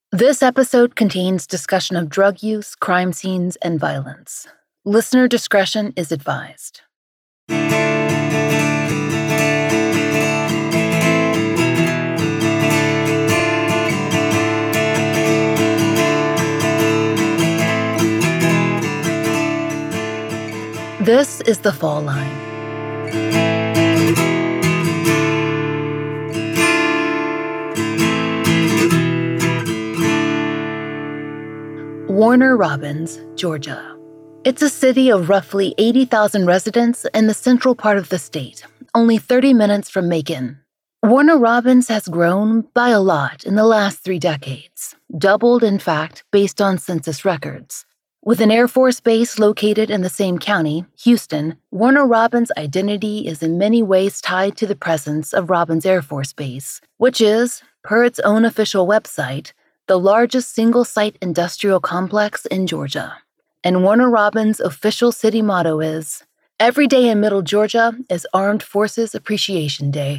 This episode contains discussion of drug use, crime scenes, and violence. Listener discretion is advised. This is The Fall Line. Warner Robins, Georgia. It's a city of roughly 80,000 residents in the central part of the state, only 30 minutes from Macon. Warner Robins has grown by a lot in the last 3 decades, doubled in fact based on census records. With an Air Force base located in the same county, Houston, Warner Robins' identity is in many ways tied to the presence of Robins Air Force Base, which is, per its own official website, the largest single-site industrial complex in Georgia. And Warner Robins' official city motto is, "Every day in Middle Georgia is Armed Forces Appreciation Day."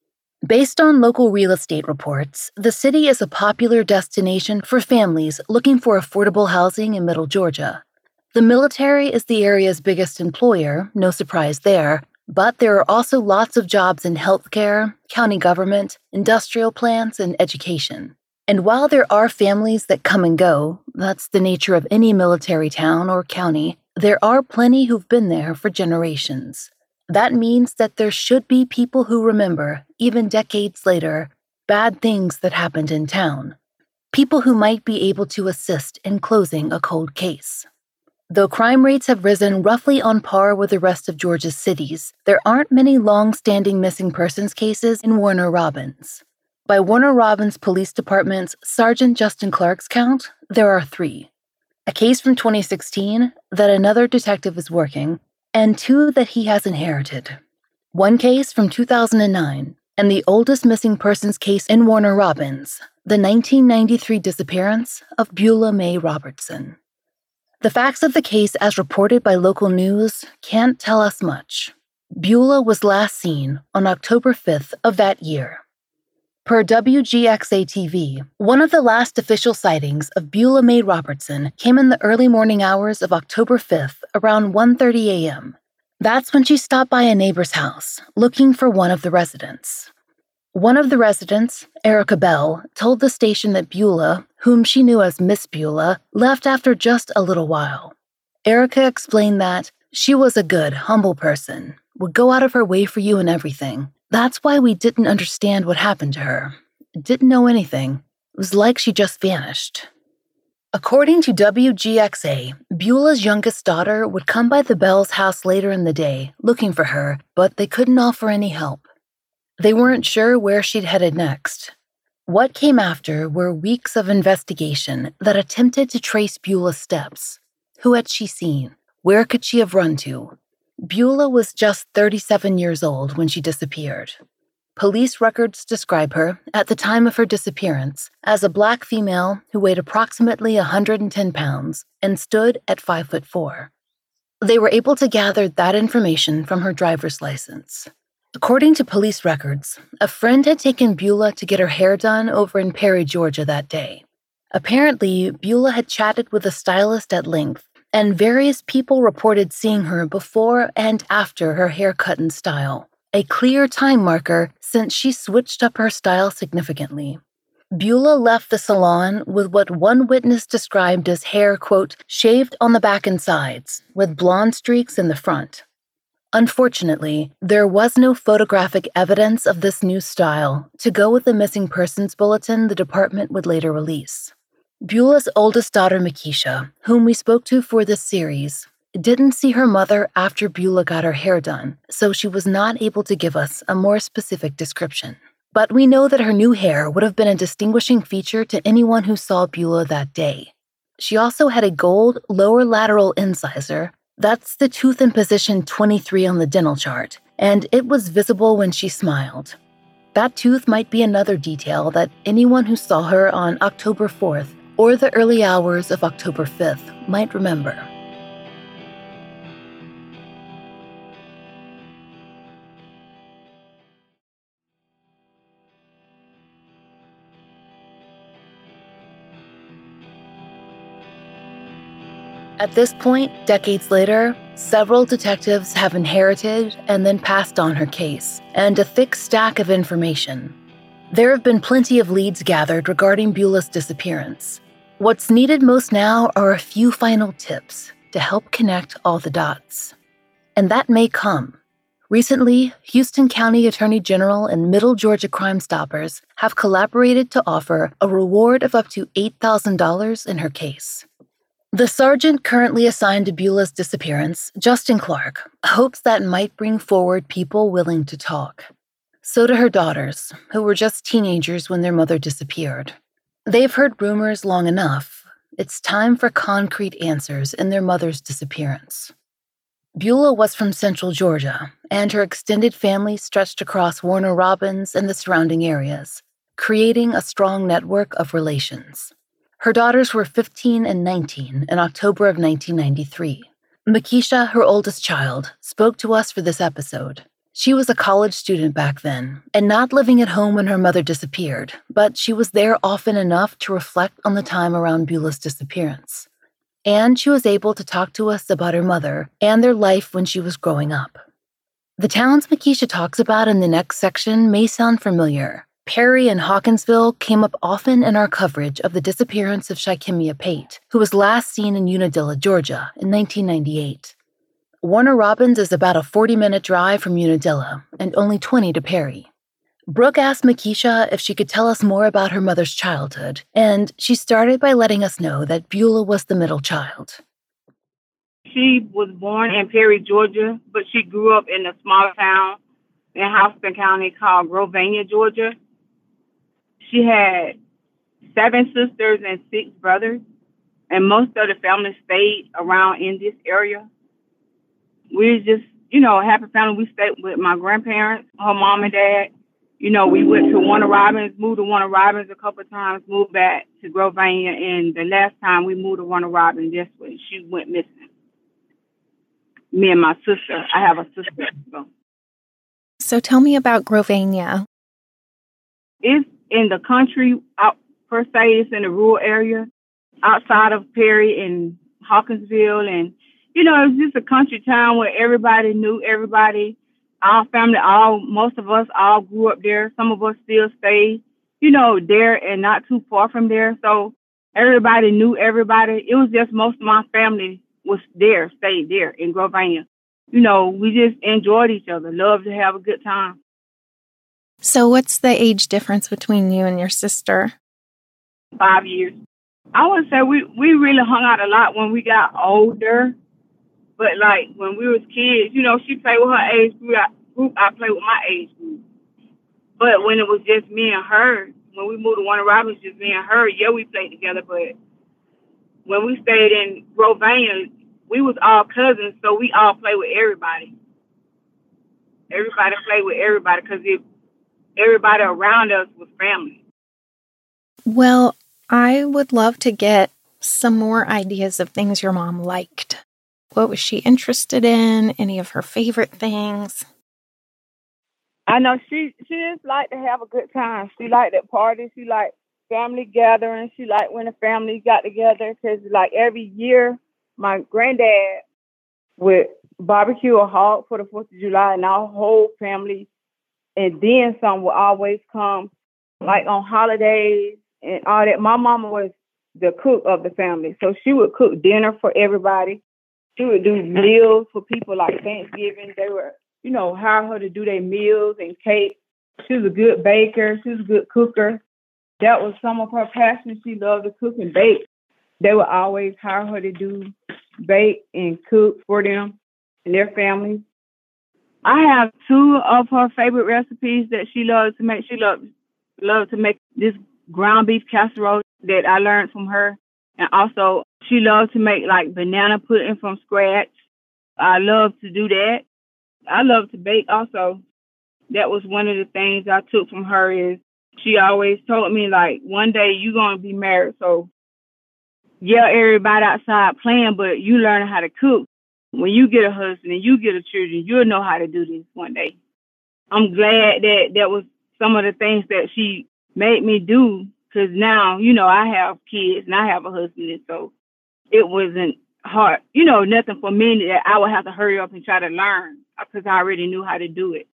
Based on local real estate reports, the city is a popular destination for families looking for affordable housing in Middle Georgia. The military is the area's biggest employer, no surprise there, but there are also lots of jobs in healthcare, county government, industrial plants, and education. And while there are families that come and go, that's the nature of any military town or county, there are plenty who've been there for generations. That means that there should be people who remember, even decades later, bad things that happened in town. People who might be able to assist in closing a cold case. Though crime rates have risen roughly on par with the rest of Georgia's cities, there aren't many long-standing missing persons cases in Warner Robins. By Warner Robins Police Department's Sergeant Justin Clark's count, there are 3. A case from 2016 that another detective is working, and 2 that he has inherited. One case from 2009, and the oldest missing persons case in Warner Robins, the 1993 disappearance of Beulah Mae Robertson. The facts of the case as reported by local news can't tell us much. Beulah was last seen on October 5th of that year. Per WGXA-TV, one of the last official sightings of Beulah Mae Robertson came in the early morning hours of October 5th, around 1:30 a.m. That's when she stopped by a neighbor's house, looking for one of the residents. One of the residents, Erica Bell, told the station that Beulah, whom she knew as Miss Beulah, left after just a little while. Erica explained that she was a good, humble person, would go out of her way for you and everything. That's why we didn't understand what happened to her. Didn't know anything. It was like she just vanished. According to WGXA, Beulah's youngest daughter would come by the Bells' house later in the day, looking for her, but they couldn't offer any help. They weren't sure where she'd headed next. What came after were weeks of investigation that attempted to trace Beulah's steps. Who had she seen? Where could she have run to? Beulah was just 37 years old when she disappeared. Police records describe her, at the time of her disappearance, as a black female who weighed approximately 110 pounds and stood at 5'4". They were able to gather that information from her driver's license. According to police records, a friend had taken Beulah to get her hair done over in Perry, Georgia that day. Apparently, Beulah had chatted with a stylist at length, and various people reported seeing her before and after her haircut and style, a clear time marker since she switched up her style significantly. Beulah left the salon with what one witness described as hair, quote, shaved on the back and sides, with blonde streaks in the front. Unfortunately, there was no photographic evidence of this new style to go with the missing persons bulletin the department would later release. Beulah's oldest daughter, Makisha, whom we spoke to for this series, didn't see her mother after Beulah got her hair done, so she was not able to give us a more specific description. But we know that her new hair would have been a distinguishing feature to anyone who saw Beulah that day. She also had a gold lower lateral incisor. That's the tooth in position 23 on the dental chart, and it was visible when she smiled. That tooth might be another detail that anyone who saw her on October 4th or the early hours of October 5th might remember. At this point, decades later, several detectives have inherited and then passed on her case, and a thick stack of information. There have been plenty of leads gathered regarding Beulah's disappearance. What's needed most now are a few final tips to help connect all the dots. And that may come. Recently, Houston County Attorney General and Middle Georgia Crime Stoppers have collaborated to offer a reward of up to $8,000 in her case. The sergeant currently assigned to Beulah's disappearance, Justin Clark, hopes that might bring forward people willing to talk. So do her daughters, who were just teenagers when their mother disappeared. They've heard rumors long enough. It's time for concrete answers in their mother's disappearance. Beulah was from Central Georgia, and her extended family stretched across Warner Robins and the surrounding areas, creating a strong network of relations. Her daughters were 15 and 19 in October of 1993. Makisha, her oldest child, spoke to us for this episode. She was a college student back then, and not living at home when her mother disappeared, but she was there often enough to reflect on the time around Beulah's disappearance. And she was able to talk to us about her mother and their life when she was growing up. The towns Makisha talks about in the next section may sound familiar. Perry and Hawkinsville came up often in our coverage of the disappearance of Shikimia Pate, who was last seen in Unadilla, Georgia, in 1998. Warner Robins is about a 40-minute drive from Unadilla and only 20 to Perry. Brooke asked Makisha if she could tell us more about her mother's childhood, and she started by letting us know that Beulah was the middle child. She was born in Perry, Georgia, but she grew up in a small town in Houston County called Grovania, Georgia. She had 7 sisters and 6 brothers, and most of the family stayed around in this area. We just, a happy family. We stayed with my grandparents, her mom and dad. We went to Warner Robins, moved to Warner Robins a couple of times, moved back to Grovania, and the last time we moved to Warner Robins, that's when she went missing. Me and my sister. I have a sister. So tell me about Grovania. It's in the country, per se. It's in the rural area, outside of Perry and Hawkinsville, and it's just a country town where everybody knew everybody. Our family, most of us all grew up there. Some of us still stay, there and not too far from there. So everybody knew everybody. It was just most of my family was there, stayed there in Grovania. We just enjoyed each other, loved to have a good time. So what's the age difference between you and your sister? 5 years. I would say we really hung out a lot when we got older. But, when we was kids, she played with her age group. I played with my age group. But when it was just me and her, when we moved to Warner Robins, just me and her, yeah, we played together. But when we stayed in Grovania, we was all cousins, so we all played with everybody. Everybody played with everybody because everybody around us was family. Well, I would love to get some more ideas of things your mom liked. What was she interested in? Any of her favorite things? I know she just liked to have a good time. She liked at parties. She liked family gatherings. She liked when the family got together because, every year, my granddad would barbecue a hog for the 4th of July, and our whole family, and then some, would always come, on holidays and all that. My mama was the cook of the family, so she would cook dinner for everybody. She would do meals for people like Thanksgiving. They were, hire her to do their meals and cake. She was a good baker. She was a good cooker. That was some of her passion. She loved to cook and bake. They would always hire her to do bake and cook for them and their families. I have 2 of her favorite recipes that she loved to make. She loved to make this ground beef casserole that I learned from her. And also, she loved to make banana pudding from scratch. I love to do that. I love to bake also. That was one of the things I took from her is she always told me, one day you're going to be married. So, yeah, everybody outside playing, but you learn how to cook. When you get a husband and you get a children, you'll know how to do this one day. I'm glad that was some of the things that she made me do. Because now, I have kids and I have a husband. And so it wasn't hard, nothing for me that I would have to hurry up and try to learn because I already knew how to do it.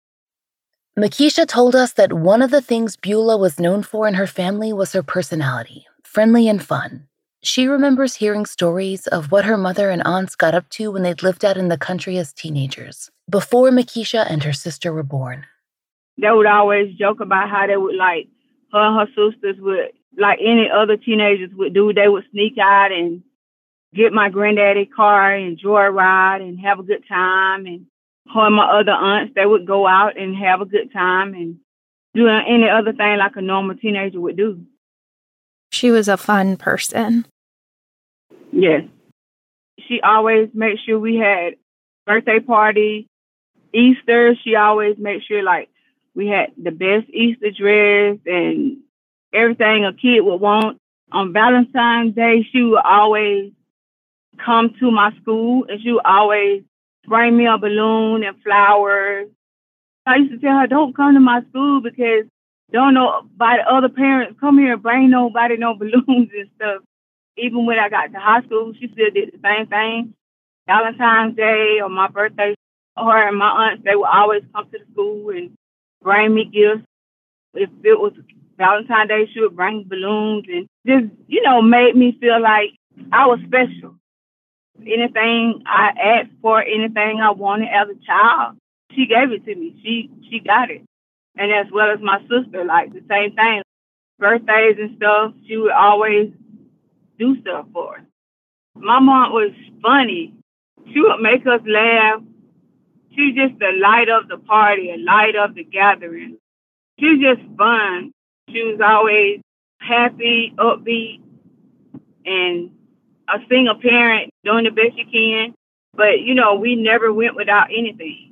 Makisha told us that one of the things Beulah was known for in her family was her personality, friendly and fun. She remembers hearing stories of what her mother and aunts got up to when they'd lived out in the country as teenagers, before Makisha and her sister were born. They would always joke about how they would, like, her and her sisters would, like any other teenagers would do, they would sneak out and get my granddaddy's car and joyride and have a good time. And her and my other aunts, they would go out and have a good time and do any other thing like a normal teenager would do. She was a fun person. Yes. She always made sure we had birthday party, Easter. She always made sure, like, we had the best Easter dress and everything a kid would want. On Valentine's Day, she would always come to my school and she would always bring me a balloon and flowers. I used to tell her, don't come to my school because don't nobody, other parents come here and bring nobody no balloons and stuff. Even when I got to high school, she still did the same thing. Valentine's Day or my birthday, her and my aunts, they would always come to the school and bring me gifts. If it was Valentine's Day, she would bring balloons and just, made me feel like I was special. Anything I asked for, anything I wanted as a child, she gave it to me. She got it. And as well as my sister, like the same thing. Birthdays and stuff, she would always do stuff for us. My mom was funny. She would make us laugh. She was just the light of the party, a light of the gathering. She was just fun. She was always happy, upbeat, and a single parent doing the best you can. But, we never went without anything.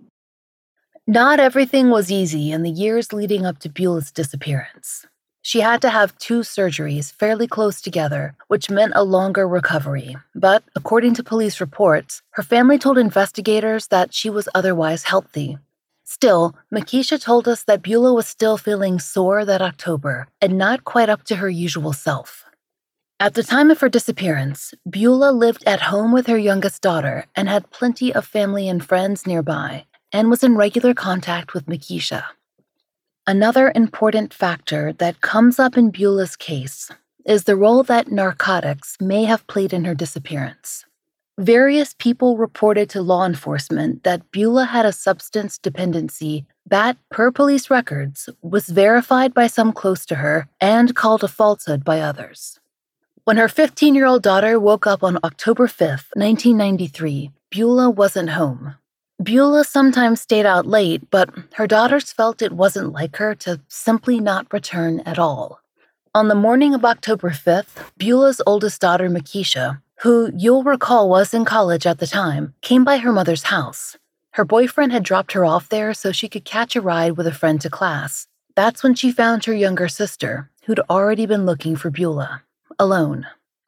Not everything was easy in the years leading up to Beulah's disappearance. She had to have 2 surgeries fairly close together, which meant a longer recovery. But according to police reports, her family told investigators that she was otherwise healthy. Still, Makisha told us that Beulah was still feeling sore that October and not quite up to her usual self. At the time of her disappearance, Beulah lived at home with her youngest daughter and had plenty of family and friends nearby, and was in regular contact with Makisha. Another important factor that comes up in Beulah's case is the role that narcotics may have played in her disappearance. Various people reported to law enforcement that Beulah had a substance dependency that, per police records, was verified by some close to her and called a falsehood by others. When her 15-year-old daughter woke up on October 5th, 1993, Beulah wasn't home. Beulah sometimes stayed out late, but her daughters felt it wasn't like her to simply not return at all. On the morning of October 5th, Beulah's oldest daughter, Makisha, who you'll recall was in college at the time, came by her mother's house. Her boyfriend had dropped her off there so she could catch a ride with a friend to class. That's when she found her younger sister, who'd already been looking for Beulah, alone.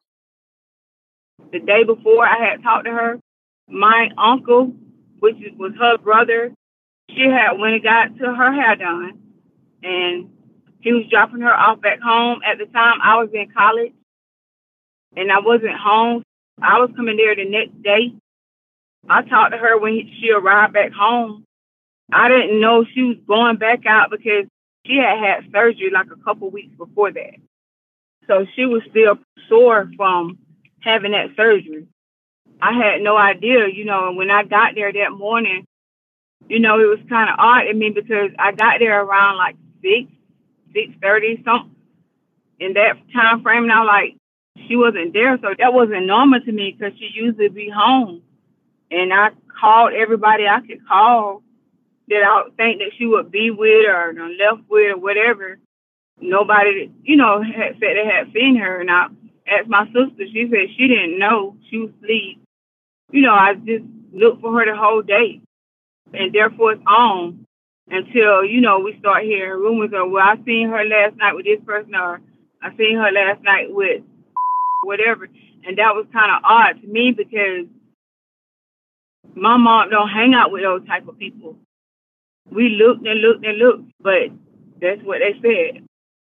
The day before I had talked to her, my uncle, which was her brother, she had went and got to her hair done. And he was dropping her off back home. At the time, I was in college. And I wasn't home. I was coming there the next day. I talked to her when she arrived back home. I didn't know she was going back out because she had surgery like a couple weeks before that. So she was still sore from having that surgery. I had no idea, and when I got there that morning, it was kind of odd at me because I got there around like 6:30, something in that time frame. And I was like, she wasn't there. So that wasn't normal to me because she usually be home. And I called everybody I could call that I would think that she would be with or left with or whatever. Nobody, had said they had seen her. And I asked my sister, she said she didn't know. She was asleep. I just looked for her the whole day. And therefore it's on until, we start hearing rumors of, well, I seen her last night with this person or I seen her last night with whatever. And that was kind of odd to me because my mom don't hang out with those type of people. We looked and looked and looked, but that's what they said.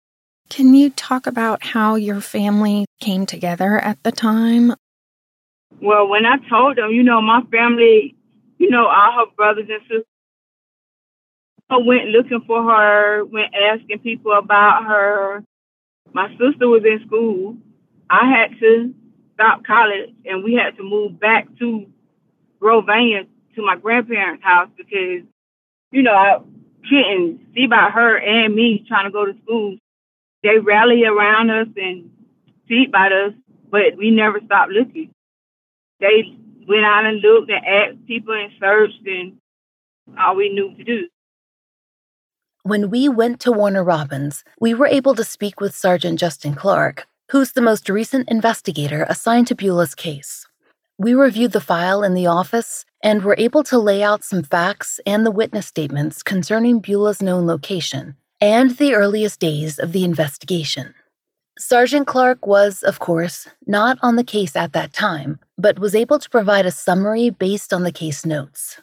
Can you talk about how your family came together at the time? Well, when I told them, my family, all her brothers and sisters went looking for her, went asking people about her. My sister was in school. I had to stop college and we had to move back to Grovania to my grandparents' house because, I couldn't see about her and me trying to go to school. They rally around us and see about us, but we never stopped looking. They went out and looked and asked people and searched, and all we knew to do. When we went to Warner Robins, we were able to speak with Sergeant Justin Clark, who's the most recent investigator assigned to Beulah's case. We reviewed the file in the office and were able to lay out some facts and the witness statements concerning Beulah's known location and the earliest days of the investigation. Sergeant Clark was, of course, not on the case at that time, but was able to provide a summary based on the case notes.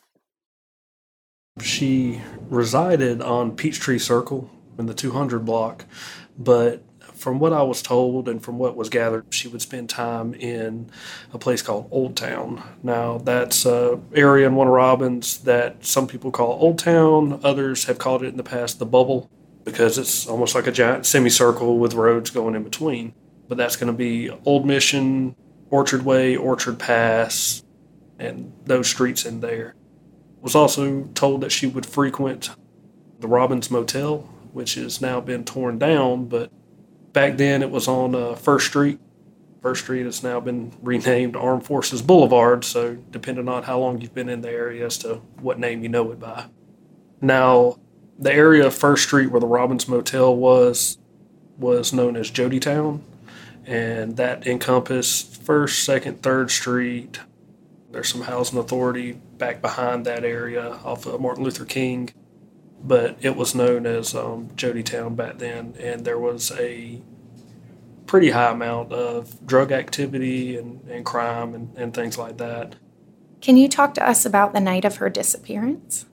She resided on Peachtree Circle in the 200 block, but from what I was told and from what was gathered, she would spend time in a place called Old Town. Now, that's an area in Warner Robins that some people call Old Town. Others have called it in the past the Bubble because it's almost like a giant semicircle with roads going in between. But that's going to be Old Mission, Orchard Way, Orchard Pass, and those streets in there. Was also told that she would frequent the Robins Motel, which has now been torn down, but back then it was on First Street. First Street has now been renamed Armed Forces Boulevard, so depending on how long you've been in the area as to what name you know it by. Now, the area of First Street where the Robins Motel was known as Jodytown, and that encompassed 1st, 2nd, 3rd Street. There's some housing authority back behind that area off of Martin Luther King, but it was known as Jodytown back then, and there was a pretty high amount of drug activity and crime and things like that. Can you talk to us about the night of her disappearance?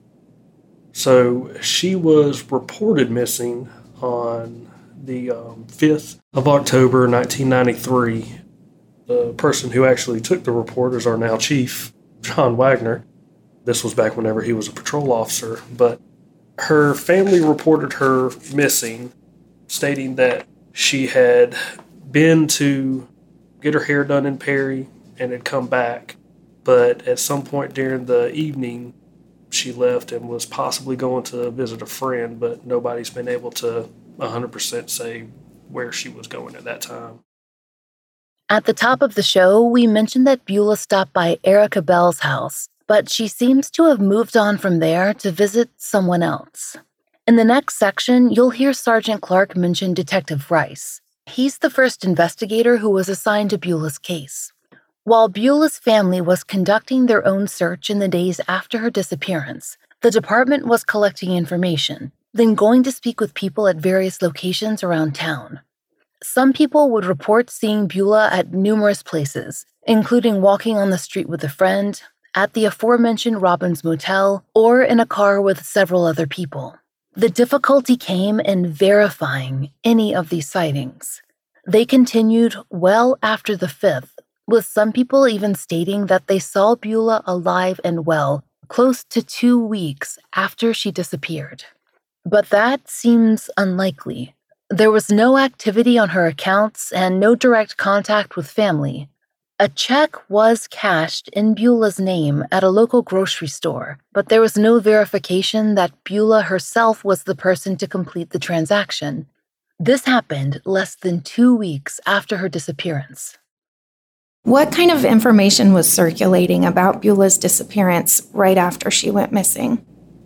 So she was reported missing on the 5th of October, 1993. The person who actually took the report is our now chief, John Wagner. This was back whenever he was a patrol officer, but her family reported her missing, stating that she had been to get her hair done in Perry and had come back, but at some point during the evening, she left and was possibly going to visit a friend, but nobody's been able to 100% say where she was going at that time. At the top of the show, we mentioned that Beulah stopped by Erica Bell's house, but she seems to have moved on from there to visit someone else. In the next section, you'll hear Sergeant Clark mention Detective Rice. He's the first investigator who was assigned to Beulah's case. While Beulah's family was conducting their own search in the days after her disappearance, the department was collecting information, then going to speak with people at various locations around town. Some people would report seeing Beulah at numerous places, including walking on the street with a friend, at the aforementioned Robins Motel, or in a car with several other people. The difficulty came in verifying any of these sightings. They continued well after the 5th, with some people even stating that they saw Beulah alive and well close to 2 weeks after she disappeared. But that seems unlikely. There was no activity on her accounts and no direct contact with family. A check was cashed in Beulah's name at a local grocery store, but there was no verification that Beulah herself was the person to complete the transaction. This happened less than 2 weeks after her disappearance. What kind of information was circulating about Beulah's disappearance right after she went missing?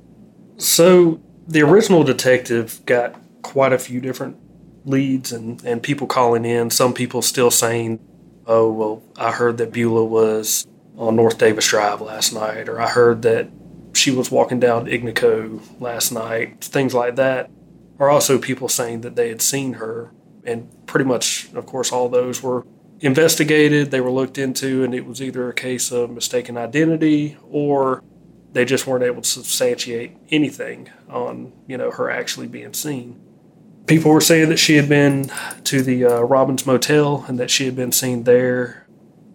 So the original detective got quite a few different leads and people calling in. Some people still saying, oh, well, I heard that Beulah was on North Davis Drive last night, or I heard that she was walking down Ignaco last night, things like that. Or also people saying that they had seen her, and pretty much, of course, all those were investigated, they were looked into, and it was either a case of mistaken identity or they just weren't able to substantiate anything on, her actually being seen. People were saying that she had been to the Robins Motel and that she had been seen there.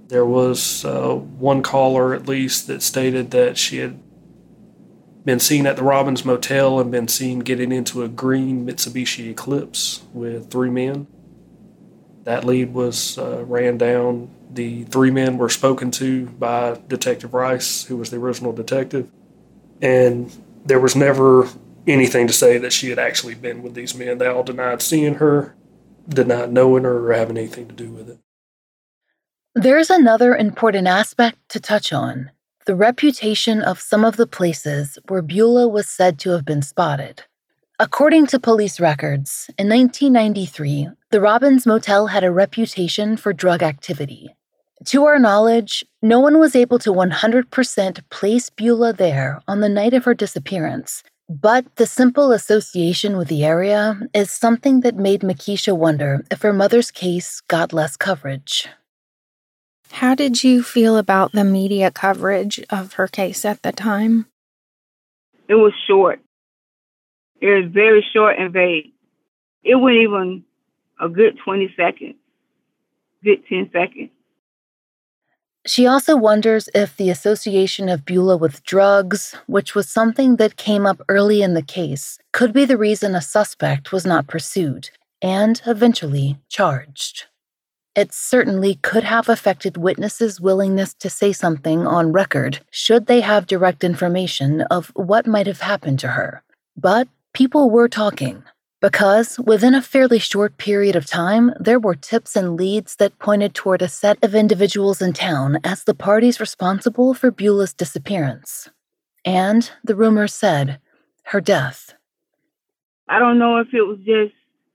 There was one caller, at least, that stated that she had been seen at the Robbins Motel and been seen getting into a green Mitsubishi Eclipse with 3 men. That lead was ran down. The 3 men were spoken to by Detective Rice, who was the original detective. And there was never anything to say that she had actually been with these men. They all denied seeing her, denied knowing her, or having anything to do with it. There's another important aspect to touch on: the reputation of some of the places where Beulah was said to have been spotted. According to police records, in 1993, the Robbins Motel had a reputation for drug activity. To our knowledge, no one was able to 100% place Beulah there on the night of her disappearance, but the simple association with the area is something that made Makisha wonder if her mother's case got less coverage. How did you feel about the media coverage of her case at the time? It was short. It was very short and vague. It wasn't even a good 20 seconds, good 10 seconds. She also wonders if the association of Beulah with drugs, which was something that came up early in the case, could be the reason a suspect was not pursued and eventually charged. It certainly could have affected witnesses' willingness to say something on record should they have direct information of what might have happened to her. But people were talking, because within a fairly short period of time, there were tips and leads that pointed toward a set of individuals in town as the parties responsible for Beulah's disappearance. And the rumors said, her death. I don't know if it was just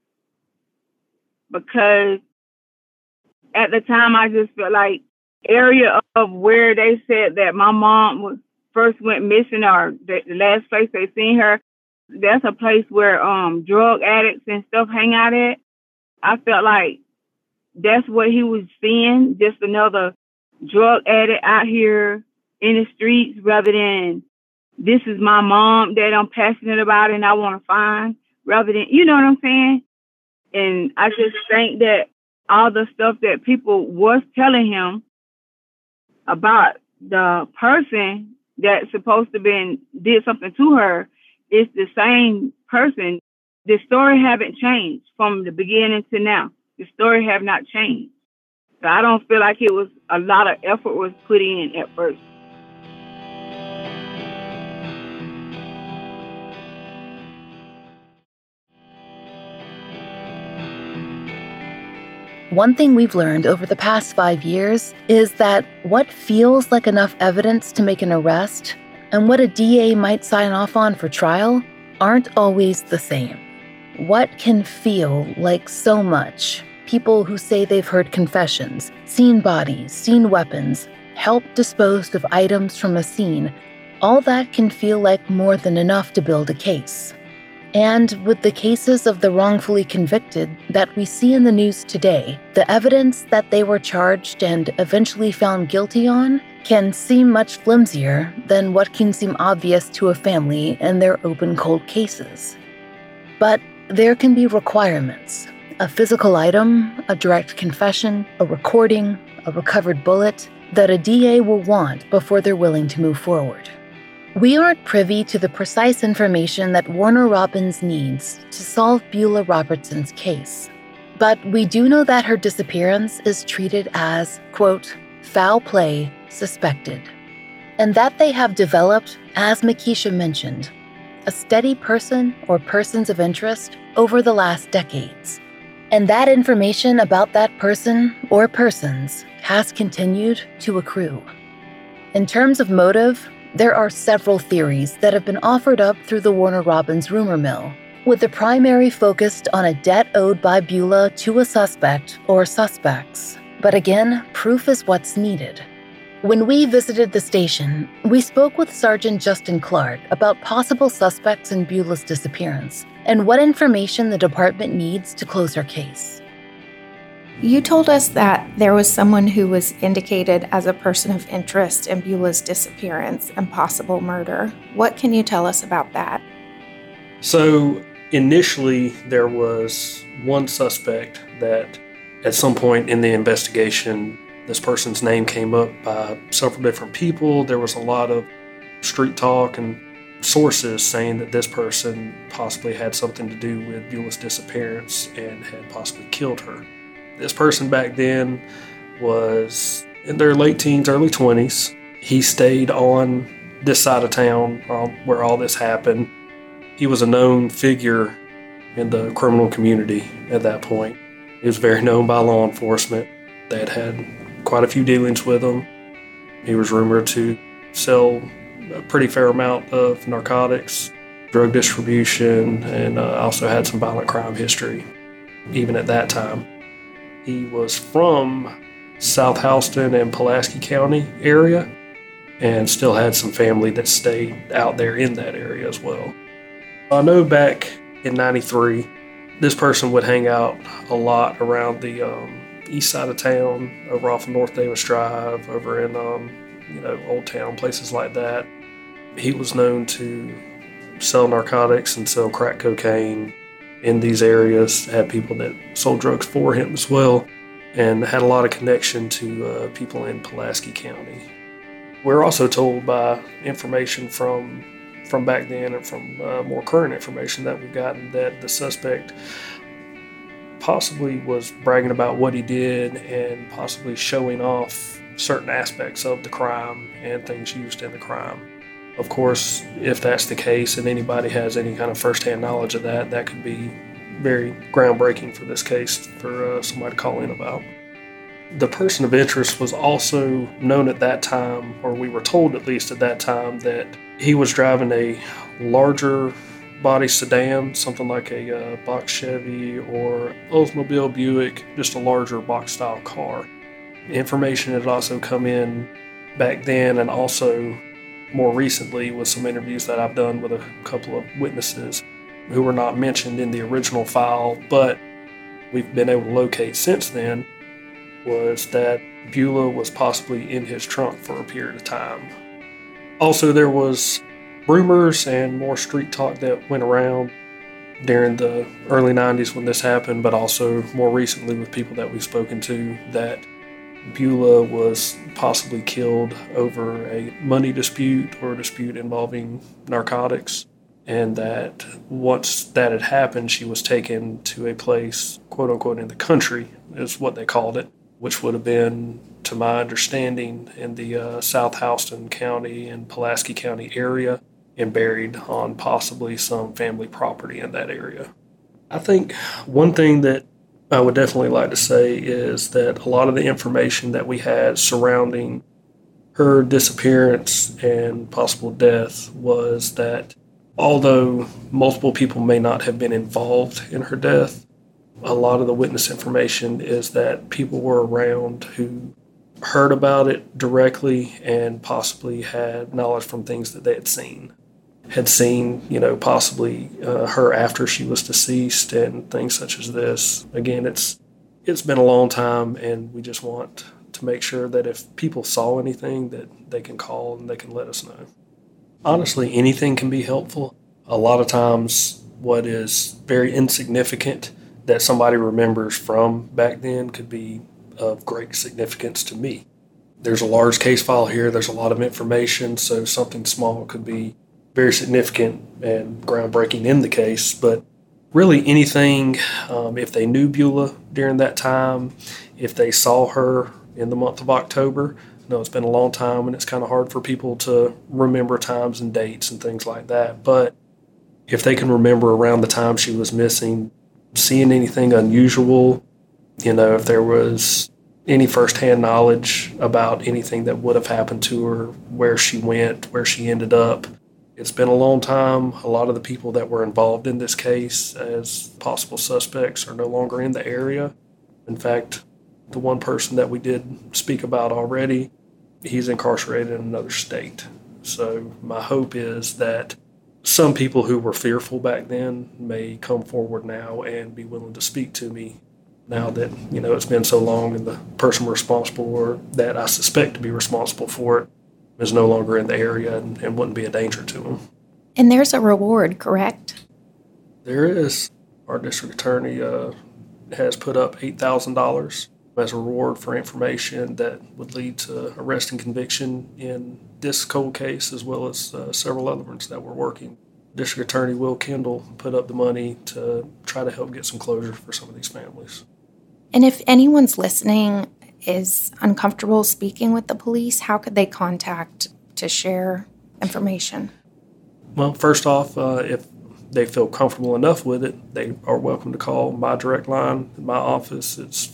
because at the time I just felt like area of where they said that my mom first went missing, or the last place they seen her, that's a place where drug addicts and stuff hang out at. I felt like that's what he was seeing, just another drug addict out here in the streets, rather than this is my mom that I'm passionate about and I want to find, rather than, you know what I'm saying? And I just think that all the stuff that people was telling him about the person that's supposed to did something to her, it's the same person. The story haven't changed from the beginning to now. The story have not changed. So I don't feel like it was a lot of effort was put in at first. One thing we've learned over the past 5 years is that what feels like enough evidence to make an arrest and what a DA might sign off on for trial aren't always the same. What can feel like so much, people who say they've heard confessions, seen bodies, seen weapons, helped dispose of items from a scene, all that can feel like more than enough to build a case. And with the cases of the wrongfully convicted that we see in the news today, the evidence that they were charged and eventually found guilty on can seem much flimsier than what can seem obvious to a family in their open cold cases. But there can be requirements: a physical item, a direct confession, a recording, a recovered bullet, that a DA will want before they're willing to move forward. We aren't privy to the precise information that Warner Robbins needs to solve Beulah Robertson's case, but we do know that her disappearance is treated as, quote, foul play suspected, and that they have developed, as Makisha mentioned, a steady person or persons of interest over the last decades. And that information about that person or persons has continued to accrue. In terms of motive, there are several theories that have been offered up through the Warner Robbins rumor mill, with the primary focused on a debt owed by Beulah to a suspect or suspects. But again, proof is what's needed. When we visited the station, we spoke with Sergeant Justin Clark about possible suspects in Beulah's disappearance and what information the department needs to close her case. You told us that there was someone who was indicated as a person of interest in Beulah's disappearance and possible murder. What can you tell us about that? So initially, there was one suspect that at some point in the investigation This person's name came up by several different people. There was a lot of street talk and sources saying that this person possibly had something to do with Beulah's disappearance and had possibly killed her. This person back then was in their late teens, early 20s. He stayed on this side of town where all this happened. He was a known figure in the criminal community at that point. He was very known by law enforcement. They had had quite a few dealings with him. He was rumored to sell a pretty fair amount of narcotics, drug distribution, and also had some violent crime history, even at that time. He was from South Houston and Pulaski County area and still had some family that stayed out there in that area as well. I know back in 93, this person would hang out a lot around the east side of town, over off of North Davis Drive, over in Old Town, places like that. He was known to sell narcotics and sell crack cocaine in these areas, had people that sold drugs for him as well, and had a lot of connection to people in Pulaski County. We're also told by information from back then and from more current information that we've gotten that the suspect possibly was bragging about what he did and possibly showing off certain aspects of the crime and things used in the crime. Of course, if that's the case and anybody has any kind of firsthand knowledge of that, that could be very groundbreaking for this case for somebody to call in about. The person of interest was also known at that time, or we were told at least at that time, that he was driving a larger body sedan, something like a box Chevy or Oldsmobile Buick, just a larger box style car. Information had also come in back then and also more recently with some interviews that I've done with a couple of witnesses who were not mentioned in the original file, but we've been able to locate since then, was that Beulah was possibly in his trunk for a period of time. Also, there was rumors and more street talk that went around during the early 90s when this happened, but also more recently with people that we've spoken to, that Beulah was possibly killed over a money dispute or a dispute involving narcotics, and that once that had happened, she was taken to a place, quote unquote, in the country, is what they called it, which would have been, to my understanding, in the South Houston County and Pulaski County area, and buried on possibly some family property in that area. I think one thing that I would definitely like to say is that a lot of the information that we had surrounding her disappearance and possible death was that although multiple people may not have been involved in her death, a lot of the witness information is that people were around who heard about it directly and possibly had knowledge from things that they had seen, possibly her after she was deceased and things such as this. Again, it's been a long time, and we just want to make sure that if people saw anything that they can call and they can let us know. Honestly, anything can be helpful. A lot of times what is very insignificant that somebody remembers from back then could be of great significance to me. There's a large case file here, there's a lot of information, so something small could be very significant and groundbreaking in the case, but really anything, if they knew Beulah during that time, if they saw her in the month of October. I know it's been a long time and it's kind of hard for people to remember times and dates and things like that, but if they can remember around the time she was missing, seeing anything unusual, if there was any firsthand knowledge about anything that would have happened to her, where she went, where she ended up. It's been a long time. A lot of the people that were involved in this case as possible suspects are no longer in the area. In fact, the one person that we did speak about already, he's incarcerated in another state. So my hope is that some people who were fearful back then may come forward now and be willing to speak to me now that, it's been so long and the person responsible, or that I suspect to be responsible for it, is no longer in the area and wouldn't be a danger to them. And there's a reward, correct? There is. Our district attorney has put up $8,000 as a reward for information that would lead to arrest and conviction in this cold case, as well as several other ones that we're working. District Attorney Will Kendall put up the money to try to help get some closure for some of these families. And if anyone's listening is uncomfortable speaking with the police, how could they contact to share information? Well, first off, if they feel comfortable enough with it, they are welcome to call my direct line in my office. It's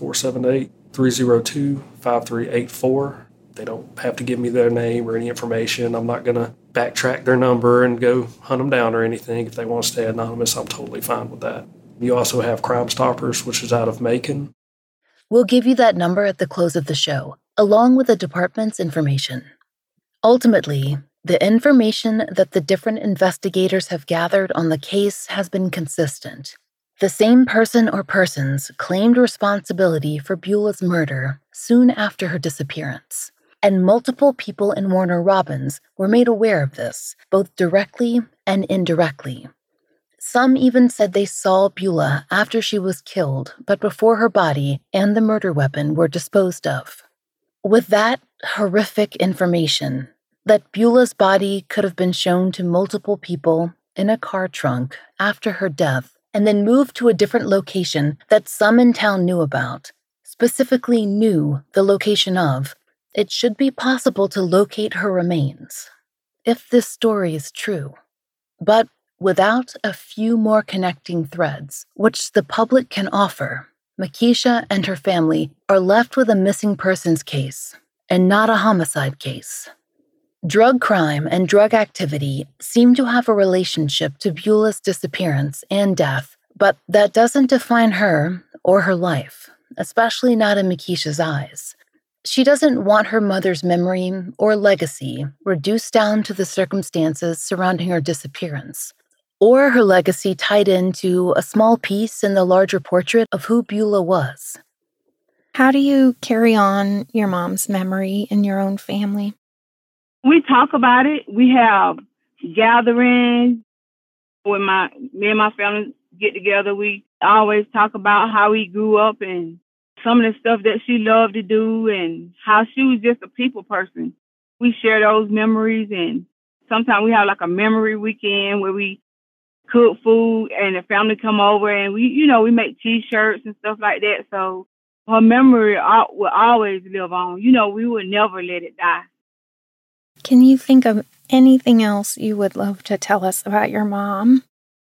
478-302-5384. They don't have to give me their name or any information. I'm not going to backtrack their number and go hunt them down or anything. If they want to stay anonymous, I'm totally fine with that. You also have Crime Stoppers, which is out of Macon. We'll give you that number at the close of the show, along with the department's information. Ultimately, the information that the different investigators have gathered on the case has been consistent. The same person or persons claimed responsibility for Beulah's murder soon after her disappearance, and multiple people in Warner Robins were made aware of this, both directly and indirectly. Some even said they saw Beulah after she was killed, but before her body and the murder weapon were disposed of. With that horrific information, that Beulah's body could have been shown to multiple people in a car trunk after her death and then moved to a different location that some in town knew about, specifically knew the location of, it should be possible to locate her remains, if this story is true. But without a few more connecting threads, which the public can offer, Makisha and her family are left with a missing persons case, and not a homicide case. Drug crime and drug activity seem to have a relationship to Beulah's disappearance and death, but that doesn't define her or her life, especially not in Makisha's eyes. She doesn't want her mother's memory or legacy reduced down to the circumstances surrounding her disappearance, or her legacy tied into a small piece in the larger portrait of who Beulah was. How do you carry on your mom's memory in your own family? We talk about it. We have gatherings when me and my family get together. We always talk about how we grew up and some of the stuff that she loved to do and how she was just a people person. We share those memories, and sometimes we have like a memory weekend where we cook food and the family come over and we make T-shirts and stuff like that. So her memory will always live on. We will never let it die. Can you think of anything else you would love to tell us about your mom?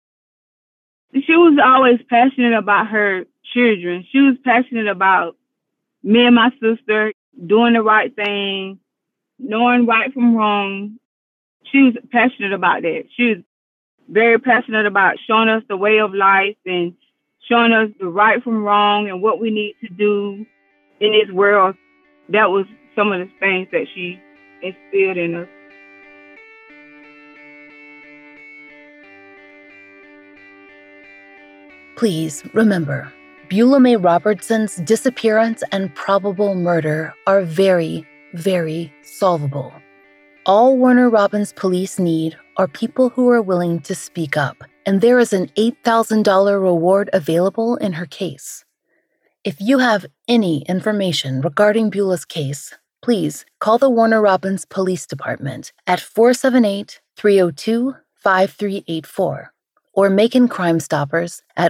She was always passionate about her children. She was passionate about me and my sister doing the right thing, knowing right from wrong. She was passionate about that. She was very passionate about showing us the way of life and showing us the right from wrong and what we need to do in this world. That was some of the things that she instilled in us. Please remember, Beulah Mae Robertson's disappearance and probable murder are very, very solvable. All Warner Robins police need are people who are willing to speak up, and there is an $8,000 reward available in her case. If you have any information regarding Beulah's case, please call the Warner Robins Police Department at 478-302-5384 or Macon Crime Stoppers at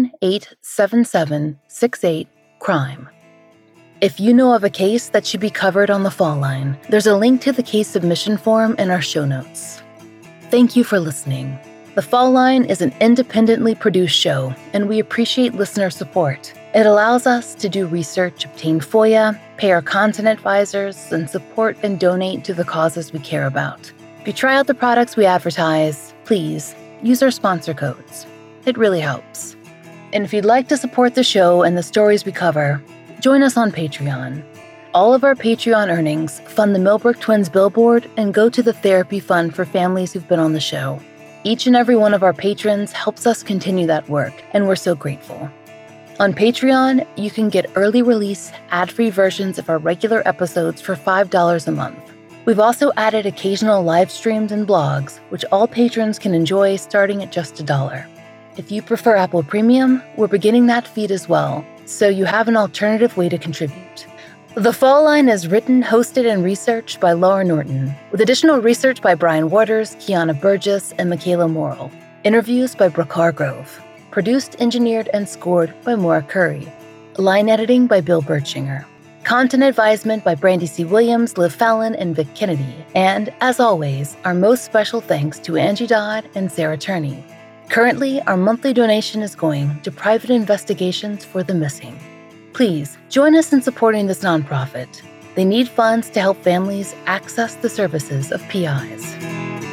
1-877-68-CRIME. If you know of a case that should be covered on the Fall Line, there's a link to the case submission form in our show notes. Thank you for listening. The Fall Line is an independently produced show, and we appreciate listener support. It allows us to do research, obtain FOIA, pay our content advisors, and support and donate to the causes we care about. If you try out the products we advertise, please use our sponsor codes. It really helps. And if you'd like to support the show and the stories we cover, join us on Patreon. All of our Patreon earnings fund the Millbrook Twins billboard and go to the therapy fund for families who've been on the show. Each and every one of our patrons helps us continue that work, and we're so grateful. On Patreon, you can get early release, ad-free versions of our regular episodes for $5 a month. We've also added occasional live streams and blogs, which all patrons can enjoy starting at just $1. If you prefer Apple Premium, we're beginning that feed as well, so you have an alternative way to contribute. The Fall Line is written, hosted, and researched by Laura Norton, with additional research by Brian Waters, Kiana Burgess, and Michaela Morrill. Interviews by Brooke Hargrove. Produced, engineered, and scored by Maura Curry. Line editing by Bill Bertschinger. Content advisement by Brandy C. Williams, Liv Fallon, and Vic Kennedy. And, as always, our most special thanks to Angie Dodd and Sarah Turney. Currently, our monthly donation is going to private investigations for the missing. Please join us in supporting this nonprofit. They need funds to help families access the services of PIs.